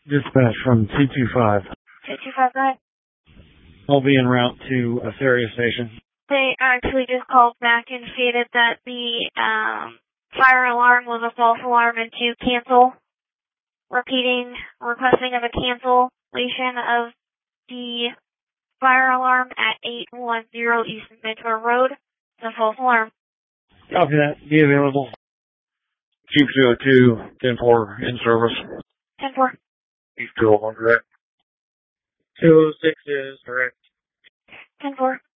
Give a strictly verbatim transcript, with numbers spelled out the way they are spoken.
Dispatch from two two five. two two five, go ahead. I'll be en route to Asteria Station. They actually just called back and stated that the um, fire alarm was a false alarm and to cancel. Repeating, requesting of a cancellation of the fire alarm at eight one zero East Mentor Road. It's a false alarm. Copy that. Be available. Chief two oh two, ten four, in service. ten four. Chief two oh one, correct? two oh six is correct. ten four.